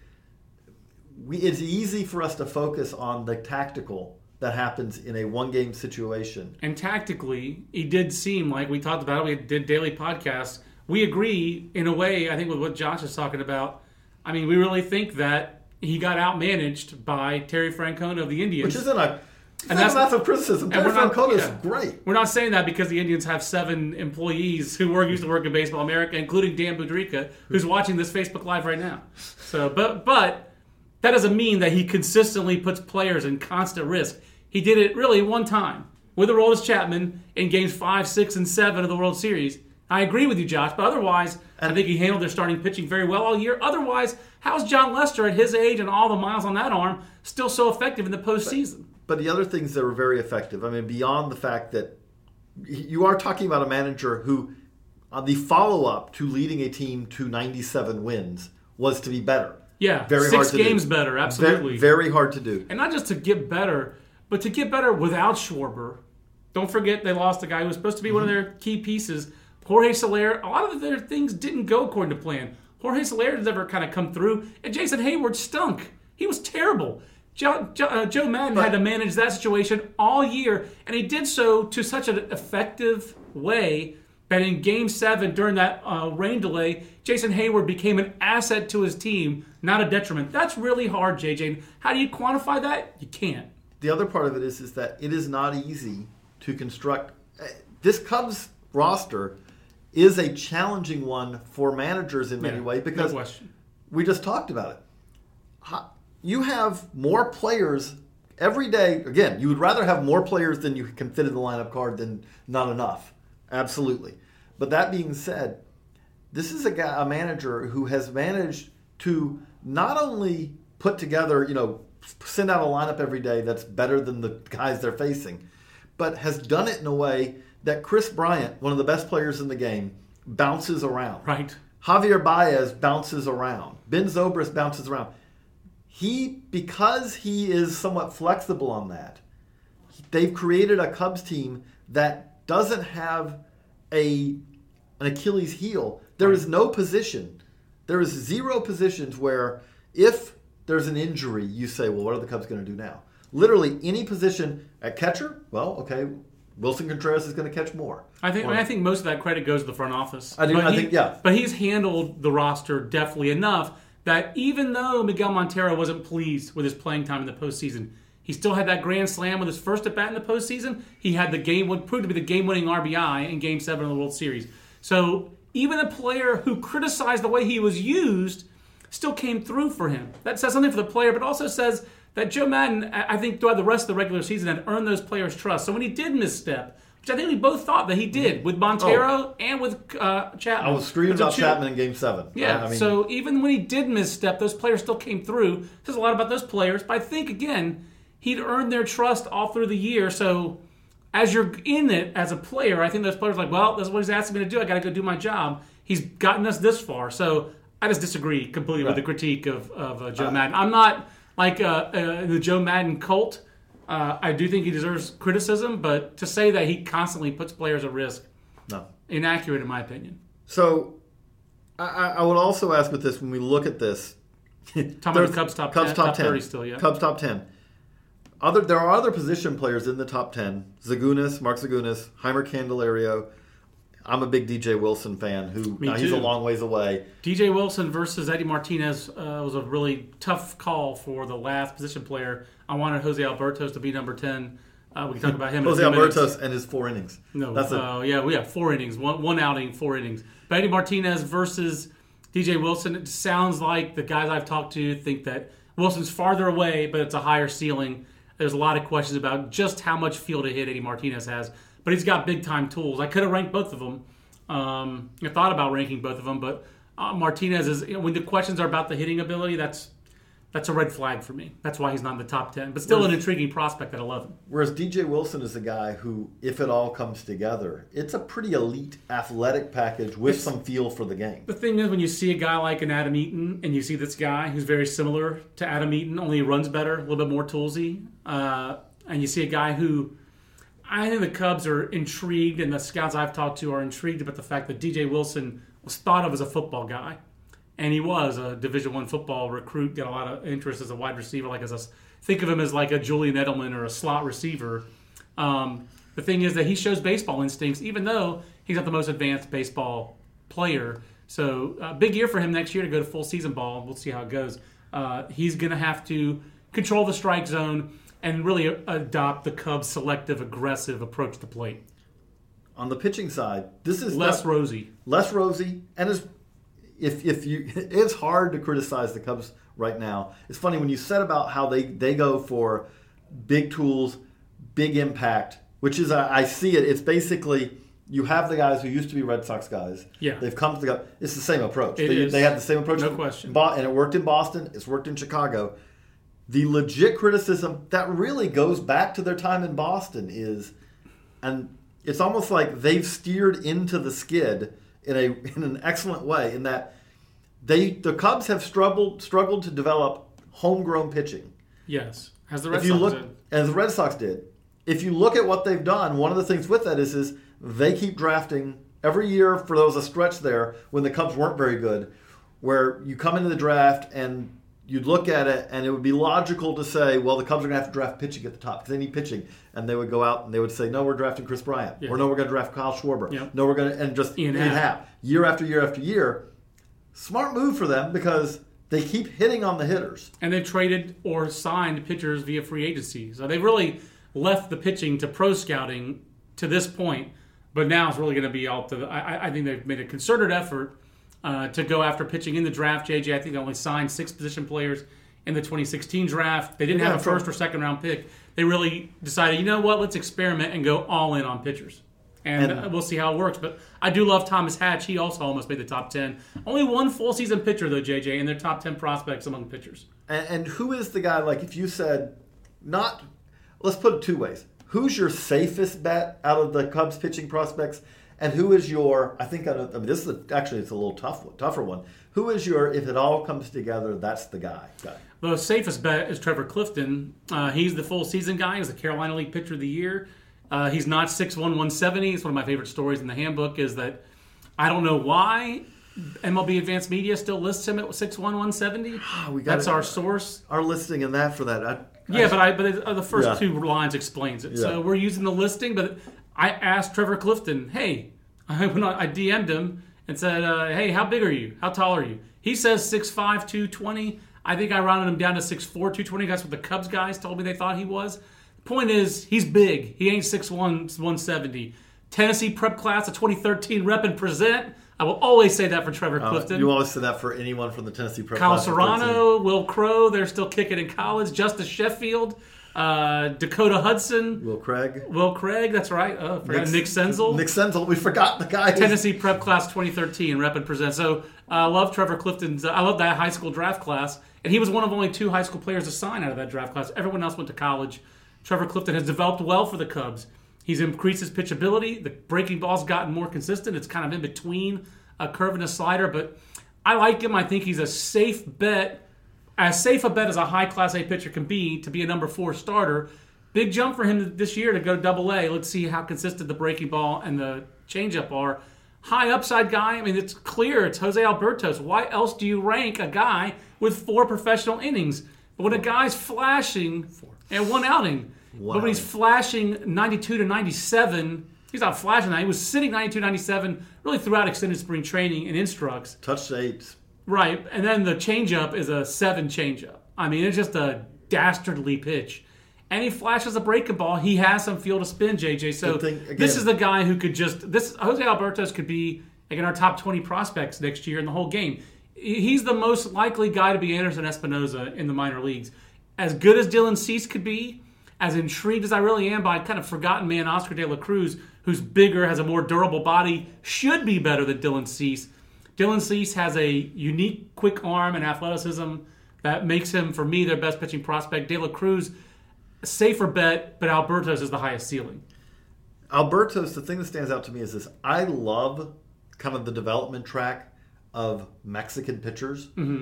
It's easy for us to focus on the tactical that happens in a one-game situation. And tactically, it did seem like we talked about it. We did daily podcasts. We agree in a way, I think, with what Josh is talking about. I mean, we really think that he got outmanaged by Terry Francona of the Indians. Which isn't a massive criticism. Terry Francona is great. We're not saying that because the Indians have 7 employees who used to work in Baseball America, including Dan Budrika, who's watching this Facebook Live right now. So, but that doesn't mean that he consistently puts players in constant risk. He did it really one time with Aroldis Chapman in games 5, 6, and 7 of the World Series. I agree with you, Josh, but otherwise, I think he handled their starting pitching very well all year. Otherwise, how's John Lester at his age and all the miles on that arm still so effective in the postseason? But the other things that were very effective, I mean, beyond the fact that you are talking about a manager who, the follow-up to leading a team to 97 wins was to be better. Yeah, very hard to 6 games better, absolutely. Very hard to do. And not just to get better, but to get better without Schwarber. Don't forget they lost a guy who was supposed to be one of their key pieces. Jorge Soler, a lot of their things didn't go according to plan. Jorge Soler has never kind of come through, and Jason Hayward stunk. He was terrible. Joe Madden had to manage that situation all year, and he did so to such an effective way that in Game 7, during that rain delay, Jason Hayward became an asset to his team, not a detriment. That's really hard, JJ. How do you quantify that? You can't. The other part of it is that it is not easy to construct. This Cubs roster is a challenging one for managers in many ways because we just talked about it. You have more players every day. Again, you would rather have more players than you can fit in the lineup card than not enough. Absolutely. But that being said, this is a manager who has managed to not only put together, send out a lineup every day that's better than the guys they're facing, but has done it in a way that Chris Bryant, one of the best players in the game, bounces around. Right. Javier Baez bounces around. Ben Zobrist bounces around. Because he is somewhat flexible on that, they've created a Cubs team that doesn't have an Achilles heel. There is no position. There is 0 positions where if there's an injury, you say, well, what are the Cubs going to do now? Literally any position at catcher, well, okay, Wilson Contreras is going to catch more. I think most of that credit goes to the front office. I think. But he's handled the roster deftly enough that even though Miguel Montero wasn't pleased with his playing time in the postseason, he still had that grand slam with his first at-bat in the postseason. He had proved to be the game-winning RBI in Game 7 of the World Series. So even a player who criticized the way he was used still came through for him. That says something for the player, but also says that Joe Madden, I think, throughout the rest of the regular season had earned those players' trust. So when he did misstep, which I think we both thought that he did with Montero and with Chapman. I was screaming about Chapman in Game 7. Yeah, so even when he did misstep, those players still came through. It says a lot about those players. But I think, again, he'd earned their trust all through the year. So as you're in it as a player, I think those players are like, well, that's what he's asking me to do. I got to go do my job. He's gotten us this far. So I just disagree completely with the critique of Joe Madden. I'm not like the Joe Madden cult. I do think he deserves criticism, but to say that he constantly puts players at risk, inaccurate in my opinion. So I would also ask with this, when we look at this, talking about the Cubs top 10, top 30 still, yeah. Cubs top 10. There are other position players in the top 10. Mark Zagunis, Heimer Candelario. I'm a big DJ Wilson fan. He's a long ways away. DJ Wilson versus Eddie Martinez was a really tough call for the last position player. I wanted Jose Albertos to be number 10. We can talk about him. Jose Albertos and his 4 innings. No, we have 4 innings, one outing, 4 innings. But Eddie Martinez versus DJ Wilson. It sounds like the guys I've talked to think that Wilson's farther away, but it's a higher ceiling. There's a lot of questions about just how much field to hit Eddie Martinez has. But he's got big-time tools. I could have ranked both of them. I thought about ranking both of them, but Martinez is, when the questions are about the hitting ability, that's a red flag for me. That's why he's not in the top 10. But still an intriguing prospect at 11. Whereas DJ Wilson is a guy who, if it all comes together, it's a pretty elite athletic package with some feel for the game. The thing is, when you see a guy like an Adam Eaton, and you see this guy who's very similar to Adam Eaton, only he runs better, a little bit more toolsy, and you see a guy who, I think the Cubs are intrigued, and the scouts I've talked to are intrigued about the fact that DJ Wilson was thought of as a football guy. And he was a Division I football recruit, got a lot of interest as a wide receiver. Think of him as like a Julian Edelman or a slot receiver. The thing is that he shows baseball instincts, even though he's not the most advanced baseball player. So big year for him next year to go to full season ball. We'll see how it goes. He's going to have to control the strike zone and really adopt the Cubs' selective, aggressive approach to plate. On the pitching side, this is less rosy, and it's hard to criticize the Cubs right now. It's funny when you said about how they go for big tools, big impact, which is I see it. It's basically you have the guys who used to be Red Sox guys. Yeah, they've come to the. It's the same approach. They have the same approach. No question. And it worked in Boston. It's worked in Chicago. The legit criticism that really goes back to their time in Boston and it's almost like they've steered into the skid in an excellent way. In that the Cubs have struggled to develop homegrown pitching. Yes, as the Red Sox did. As the Red Sox did. If you look at what they've done, one of the things with that is they keep drafting every year. There was a stretch there when the Cubs weren't very good, where you come into the draft and you'd look at it and it would be logical to say, well, the Cubs are going to have to draft pitching at the top because they need pitching. And they would go out and they would say, no, we're drafting Chris Bryant. Yeah. Or no, we're going to draft Kyle Schwarber. Yep. No, we're going to, and just Ian Happ. Year after year after year. Smart move for them because they keep hitting on the hitters. And they've traded or signed pitchers via free agency. So they've really left the pitching to pro scouting to this point. But now it's really going to be all to I think they've made a concerted effort to go after pitching in the draft. JJ, I think they only signed 6 position players in the 2016 draft. They didn't have a first or second round pick. They really decided, you know what, let's experiment and go all in on pitchers. And we'll see how it works. But I do love Thomas Hatch. He also almost made the top 10. Only one full season pitcher, though, JJ, in their top 10 prospects among pitchers. And who is the guy, like if you said, let's put it 2 ways. Who's your safest bet out of the Cubs pitching prospects? And who is your, this is it's a little tougher one. Who is your, if it all comes together, that's the guy? The safest bet is Trevor Clifton. He's the full season guy. He's the Carolina League Pitcher of the Year. He's not 6'1", 170. It's one of my favorite stories in the handbook is that I don't know why MLB Advanced Media still lists him at 6'1", 170. That's our source. Our listing in that for that. But the first 2 lines explains it. Yeah. So we're using the listing, but I asked Trevor Clifton, hey, I DM'd him and said, hey, how big are you? How tall are you? He says 6'5", 220. I think I rounded him down to 6'4", 220. That's what the Cubs guys told me they thought he was. The point is, he's big. He ain't 6'1", 170. Tennessee prep class of 2013 rep and present. I will always say that for Trevor Clifton. You always say that for anyone from the Tennessee prep Kyle class. Serrano, Will Crow, they're still kicking in college. Justice Sheffield. Dakota Hudson. Will Craig, that's right. Nick Senzel. We forgot the guy. Tennessee Prep Class 2013, rep and present. So I love Trevor Clifton's. I love that high school draft class. And he was one of only 2 high school players to sign out of that draft class. Everyone else went to college. Trevor Clifton has developed well for the Cubs. He's increased his pitchability. The breaking ball's gotten more consistent. It's kind of in between a curve and a slider. But I like him. I think he's a safe bet. As safe a bet as a high Class A pitcher can be to be a number 4 starter. Big jump for him this year to go to Double-A. Let's see how consistent the breaking ball and the changeup are. High upside guy. I mean, it's clear. It's Jose Albertos. Why else do you rank a guy with 4 professional innings? But when a guy's flashing and 1 outing, but when he's flashing 92 to 97, he's not flashing that. He was sitting 92 97 really throughout extended spring training and instructs. Touched 8. Right, and then the changeup is a 7 changeup. I mean, it's just a dastardly pitch. And he flashes a breaking ball. He has some feel to spin, JJ. So this is the guy who could Jose Albertos could be like in our top 20 prospects next year in the whole game. He's the most likely guy to be Anderson Espinoza in the minor leagues. As good as Dylan Cease could be, as intrigued as I really am by kind of forgotten man Oscar De La Cruz, who's bigger, has a more durable body, should be better than Dylan Cease. Dylan Cease has a unique quick arm and athleticism that makes him, for me, their best pitching prospect. De La Cruz, safer bet, but Albertos is the highest ceiling. Albertos, the thing that stands out to me is this. I love kind of the development track of Mexican pitchers. Mm-hmm.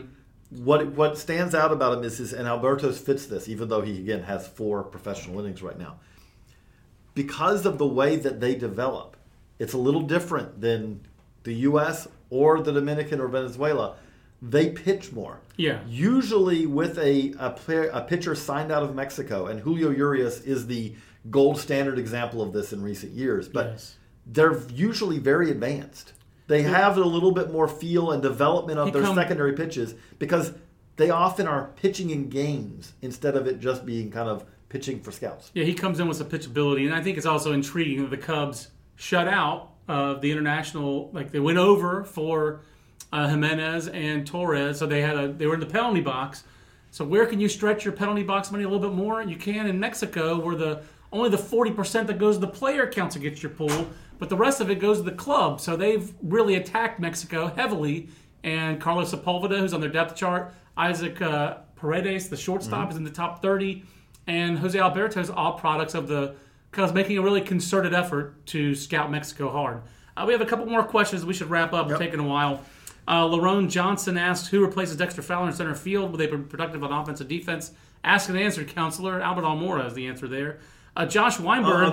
What stands out about him is and Albertos fits this, even though he, again, has 4 professional innings right now. because of the way that they develop. It's a little different than the U.S. or the Dominican or Venezuela. They pitch more. Yeah. Usually with a pitcher signed out of Mexico, and Julio Urias is the gold standard example of this in recent years, but they're usually very advanced. They have a little bit more feel and development of their secondary pitches because they often are pitching in games instead of it just being kind of pitching for scouts. Yeah, he comes in with some pitchability, and I think it's also intriguing that the Cubs shut out the international, like they went over for Jimenez and Torres, so they were in the penalty box. So where can you stretch your penalty box money a little bit more? You can in Mexico, where only the 40% that goes to the player counts against your pool, but the rest of it goes to the club. So they've really attacked Mexico heavily. And Carlos Sepulveda, who's on their depth chart, Isaac Paredes, the shortstop, is in the top 30, and Jose Alberto, all products of the Cubs making a really concerted effort to scout Mexico hard. We have a couple more questions we should wrap up. It's taking a while. Lerone Johnson asks, who replaces Dexter Fowler in center field? Will they be productive on offensive defense? Ask and answer, counselor. Albert Almora is the answer there. Josh Weinberg.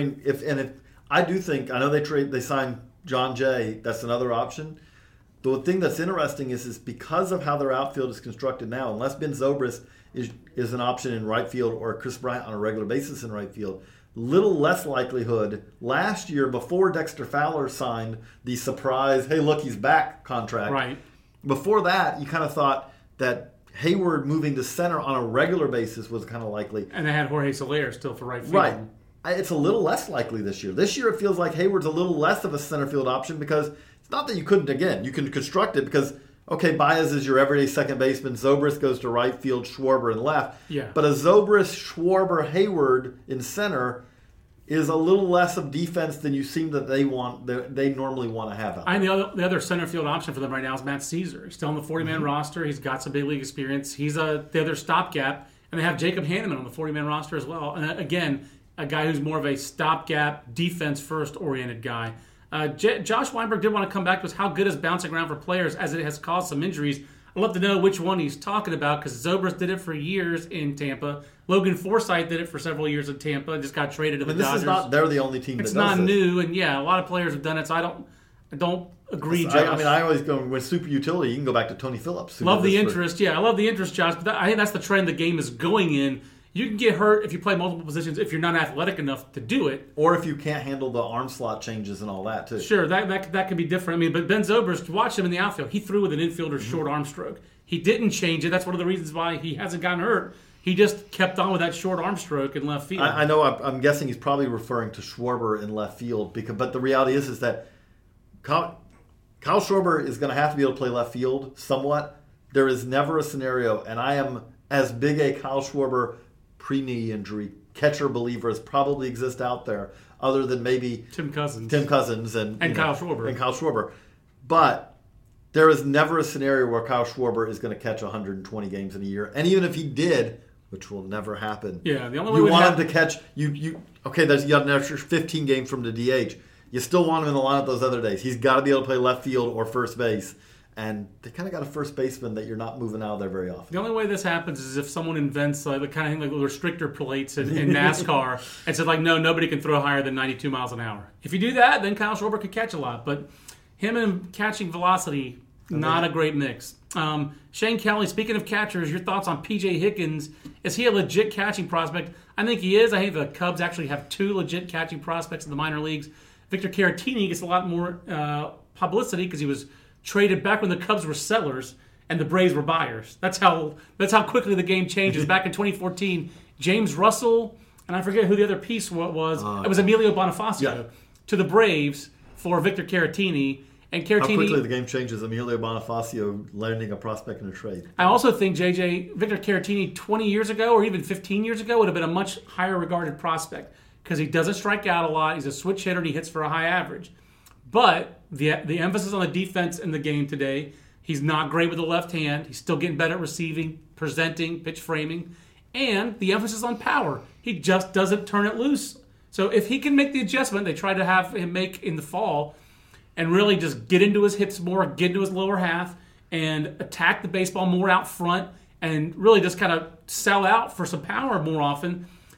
I do think, I know they signed John Jay. That's another option. The thing that's interesting is because of how their outfield is constructed now, unless Ben Zobrist is an option in right field or Chris Bryant on a regular basis in right field, little less likelihood. Last year, before Dexter Fowler signed the surprise, hey, look, he's back contract. Right. Before that, you kind of thought that Hayward moving to center on a regular basis was kind of likely. And they had Jorge Soler still for right field. Right. It's a little less likely this year. This year, it feels like Hayward's a little less of a center field option because it's not that you couldn't, again, you can construct it because, okay, Baez is your everyday second baseman. Zobrist goes to right field, Schwarber in left. Yeah. But a Zobrist, Schwarber, Hayward in center is a little less of defense than you seem that they normally want to have out there. And the other center field option for them right now is Matt Caesar. He's still on the 40-man roster. He's got some big league experience. He's the other stopgap. And they have Jacob Hanneman on the 40-man roster as well. And again, a guy who's more of a stopgap, defense-first oriented guy. Josh Weinberg did want to come back to us. How good is bouncing around for players as it has caused some injuries? I'd love to know which one he's talking about because Zobrist did it for years in Tampa. Logan Forsythe did it for several years in Tampa and just got traded to the Dodgers. They're the only team that does this. It's not new, and a lot of players have done it, so I don't agree, Josh. I always go with super utility. You can go back to Tony Phillips. Love the interest, I love the interest, Josh, but I think that's the trend the game is going in. You can get hurt if you play multiple positions if you're not athletic enough to do it. Or if you can't handle the arm slot changes and all that, too. Sure, that can be different. But Ben Zobrist, watch him in the outfield. He threw with an infielder's short arm stroke. He didn't change it. That's one of the reasons why he hasn't gotten hurt. He just kept on with that short arm stroke in left field. I know. I'm guessing he's probably referring to Schwarber in left field. But the reality is that Kyle Schwarber is going to have to be able to play left field somewhat. There is never a scenario, and I am as big a Kyle Schwarber pre-knee injury catcher believer as probably exists out there, other than maybe Tim Cousins and Kyle Schwarber. But there is never a scenario where Kyle Schwarber is going to catch 120 games in a year, and even if he did, which will never happen. Yeah, the only way you want him to catch you got an extra 15 games from the DH. You still want him in the lineup those other days. He's got to be able to play left field or first base. And they kind of got a first baseman that you're not moving out of there very often. The only way this happens is if someone invents the kind of thing like restrictor plates in NASCAR and says, no, nobody can throw higher than 92 miles an hour. If you do that, then Kyle Schwarber could catch a lot. But him and catching velocity, not a great mix. Shane Kelly, speaking of catchers, your thoughts on P.J. Higgins. Is he a legit catching prospect? I think he is. I think the Cubs actually have two legit catching prospects in the minor leagues. Victor Caratini gets a lot more publicity because he was traded back when the Cubs were sellers and the Braves were buyers. That's how quickly the game changes. Back in 2014, James Russell, and I forget who the other piece was. It was Emilio Bonifacio to the Braves for Victor Caratini. And Caratini, how quickly the game changes. Emilio Bonifacio landing a prospect in a trade. I also think, Victor Caratini 20 years ago or even 15 years ago would have been a much higher regarded prospect because he doesn't strike out a lot. He's a switch hitter and he hits for a high average. But the emphasis on the defense in the game today, he's not great with the left hand. He's still getting better at receiving, presenting, pitch framing, and the emphasis on power. He just doesn't turn it loose. So if he can make the adjustment they try to have him make in the fall and really just get into his hips more, get into his lower half, and attack the baseball more out front and really just kind of sell out for some power more often,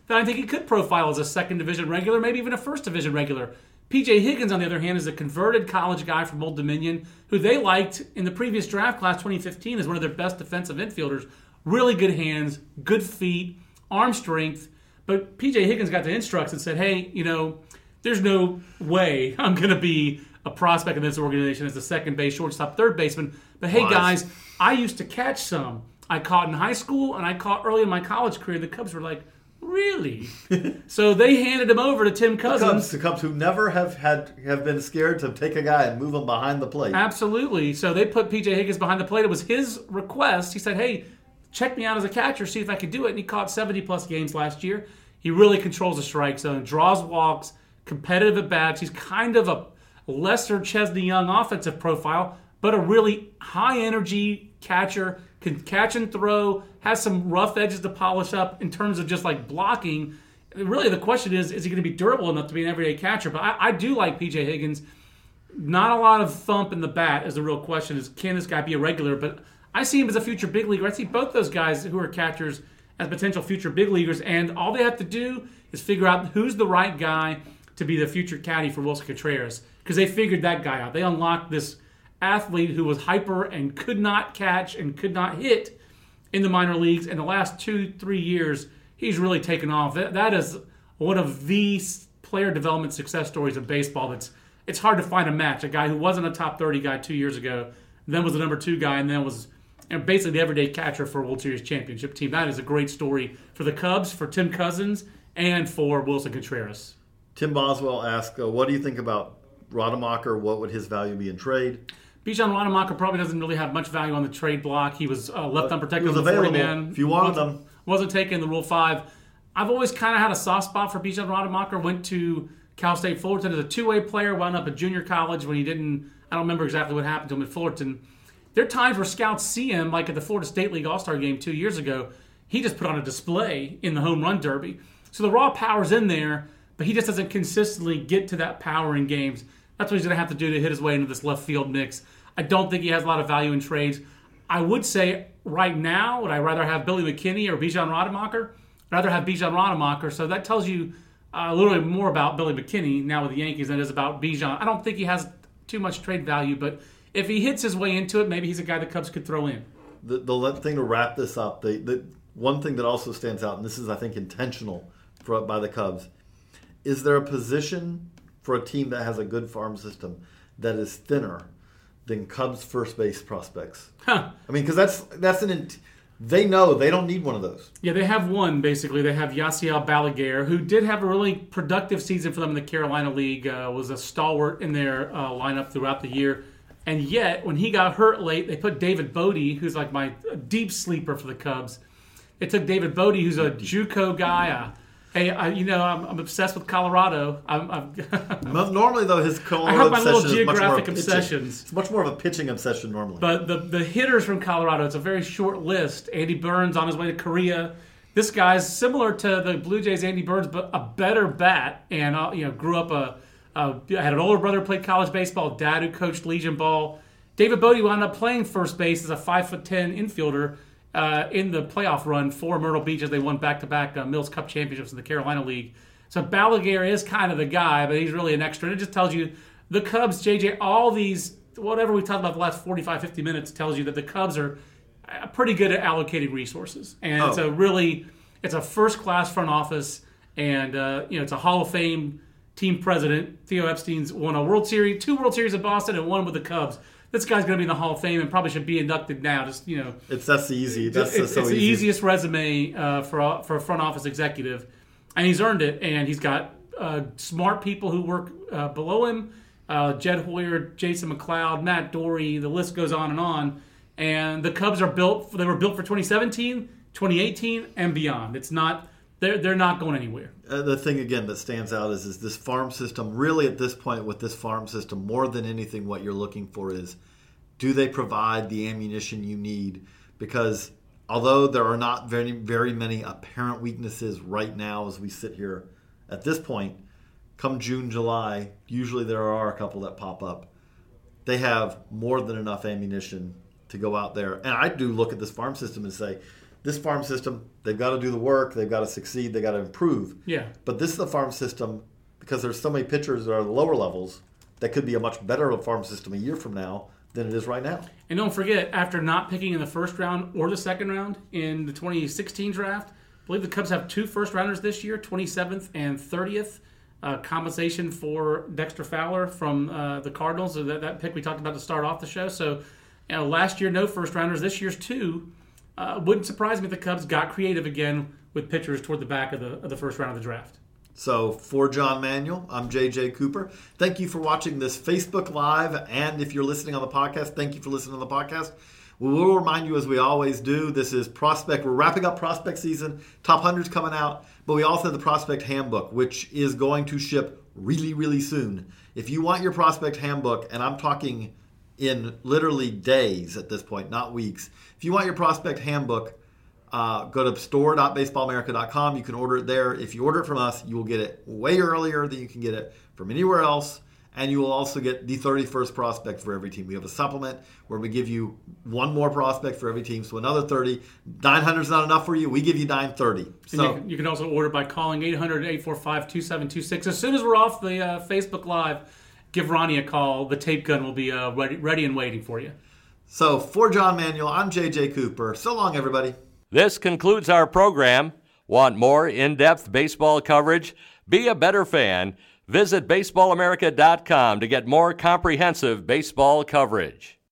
that I think he could profile as a second division regular, maybe even a first division regular. P.J. Higgins, on the other hand, is a converted college guy from Old Dominion who they liked in the previous draft class 2015 as one of their best defensive infielders. Really good hands, good feet, arm strength. But P.J. Higgins got to Instructs and said, hey, there's no way I'm going to be a prospect in this organization as a second base, shortstop, third baseman. But hey, guys, I used to catch some. I caught in high school and I caught early in my college career. The Cubs were like, really? So they handed him over to Tim Cousins. The Cubs who never have been scared to take a guy and move him behind the plate. Absolutely. So they put P.J. Higgins behind the plate. It was his request. He said, hey, check me out as a catcher, see if I could do it. And he caught 70-plus games last year. He really controls the strike zone, draws walks, competitive at bats. He's kind of a lesser Chesney Young offensive profile, but a really high-energy catcher, can catch and throw, has some rough edges to polish up in terms of just like blocking. Really, the question is he going to be durable enough to be an everyday catcher? But I do like P.J. Higgins. Not a lot of thump in the bat is the real question, is can this guy be a regular? But I see him as a future big leaguer. I see both those guys who are catchers as potential future big leaguers, and all they have to do is figure out who's the right guy to be the future caddy for Wilson Contreras, because they figured that guy out. They unlocked this athlete who was hyper and could not catch and could not hit in the minor leagues. In the last 2-3 years, he's really taken off. That is one of the player development success stories of baseball. It's hard to find a match. A guy who wasn't a top 30 guy 2 years ago, then was the number 2 guy, and then was basically the everyday catcher for a World Series championship team. That is a great story for the Cubs, for Tim Cousins, and for Wilson Contreras. Tim Boswell asked, what do you think about Rademacher? What would his value be in trade? Bijan Rademacher probably doesn't really have much value on the trade block. He was left unprotected. He was available if you wanted them. Wasn't taken in the Rule 5. I've always kind of had a soft spot for Bijan Rademacher. Went to Cal State Fullerton as a two-way player, wound up at junior college when he didn't. I don't remember exactly what happened to him at Fullerton. There are times where scouts see him, like at the Florida State League All-Star Game 2 years ago. He just put on a display in the home run derby. So the raw power's in there, but he just doesn't consistently get to that power in games. That's what he's going to have to do to hit his way into this left field mix. I don't think he has a lot of value in trades. I would say right now, would I rather have Billy McKinney or Bijan Rademacher? I'd rather have Bijan Rademacher. So that tells you a little bit more about Billy McKinney now with the Yankees than it is about Bijan. I don't think he has too much trade value, but if he hits his way into it, maybe he's a guy the Cubs could throw in. The thing to wrap this up, the one thing that also stands out, and this is, I think, intentional by the Cubs, is there a position for a team that has a good farm system that is thinner than Cubs first base prospects? Huh. I mean, because they know they don't need one of those. Yeah, they have one, basically. They have Yasiel Balaguer, who did have a really productive season for them in the Carolina League, was a stalwart in their lineup throughout the year. And yet, when he got hurt late, they put David Bodie, who's like my deep sleeper for the Cubs. They took David Bodie, who's a JUCO guy. I'm obsessed with Colorado. Normally, though, his Colorado obsession is much more of obsessions. It's much more of a pitching obsession normally. But the hitters from Colorado, it's a very short list. Andy Burns on his way to Korea. This guy's similar to the Blue Jays' Andy Burns, but a better bat. And grew up had an older brother who played college baseball, dad who coached Legion Ball. David Bodie wound up playing first base as a 5'10" infielder in the playoff run for Myrtle Beach as they won back-to-back Mills Cup championships in the Carolina League. So Balaguer is kind of the guy, but he's really an extra. And it just tells you the Cubs, JJ, all these, whatever we talked about the last 45, 50 minutes tells you that the Cubs are pretty good at allocating resources. And it's a first-class front office, and it's a Hall of Fame team president. Theo Epstein's won a World Series, 2 World Series in Boston, and 1 with the Cubs. This guy's going to be in the Hall of Fame and probably should be inducted now. It's the easiest resume for a front office executive, and he's earned it. And he's got smart people who work below him: Jed Hoyer, Jason McLeod, Matt Dorey. The list goes on and on. And the Cubs are built. They were built for 2017, 2018, and beyond. It's not. They're not going anywhere. The thing, again, that stands out is this farm system. Really, at this point, with this farm system, more than anything, what you're looking for is, do they provide the ammunition you need? Because although there are not very, very many apparent weaknesses right now as we sit here at this point, come June, July, usually there are a couple that pop up. They have more than enough ammunition to go out there. And I do look at this farm system and say, this farm system, they've got to do the work, they've got to succeed, they've got to improve. Yeah. But this is the farm system, because there's so many pitchers that are the lower levels, that could be a much better farm system a year from now than it is right now. And don't forget, after not picking in the first round or the second round in the 2016 draft, I believe the Cubs have 2 first-rounders this year, 27th and 30th. Compensation for Dexter Fowler from the Cardinals, so that pick we talked about to start off the show. So last year, no first-rounders. This year's 2. Wouldn't surprise me if the Cubs got creative again with pitchers toward the back of the first round of the draft. So for John Manuel, I'm J.J. Cooper. Thank you for watching this Facebook Live, and if you're listening on the podcast, thank you for listening to the podcast. We will remind you, as we always do, this is Prospect. We're wrapping up Prospect season. Top 100's coming out, but we also have the Prospect Handbook, which is going to ship really, really soon. If you want your Prospect Handbook, and I'm talking in literally days at this point, not weeks. If you want your Prospect Handbook, go to store.baseballamerica.com. You can order it there. If you order it from us, you will get it way earlier than you can get it from anywhere else. And you will also get the 31st prospect for every team. We have a supplement where we give you one more prospect for every team, so another 30. 900 is not enough for you. We give you 930. So you can also order by calling 800-845-2726. As soon as we're off the Facebook Live, give Ronnie a call. The tape gun will be ready and waiting for you. So for John Manuel, I'm J.J. Cooper. So long, everybody. This concludes our program. Want more in-depth baseball coverage? Be a better fan. Visit baseballamerica.com to get more comprehensive baseball coverage.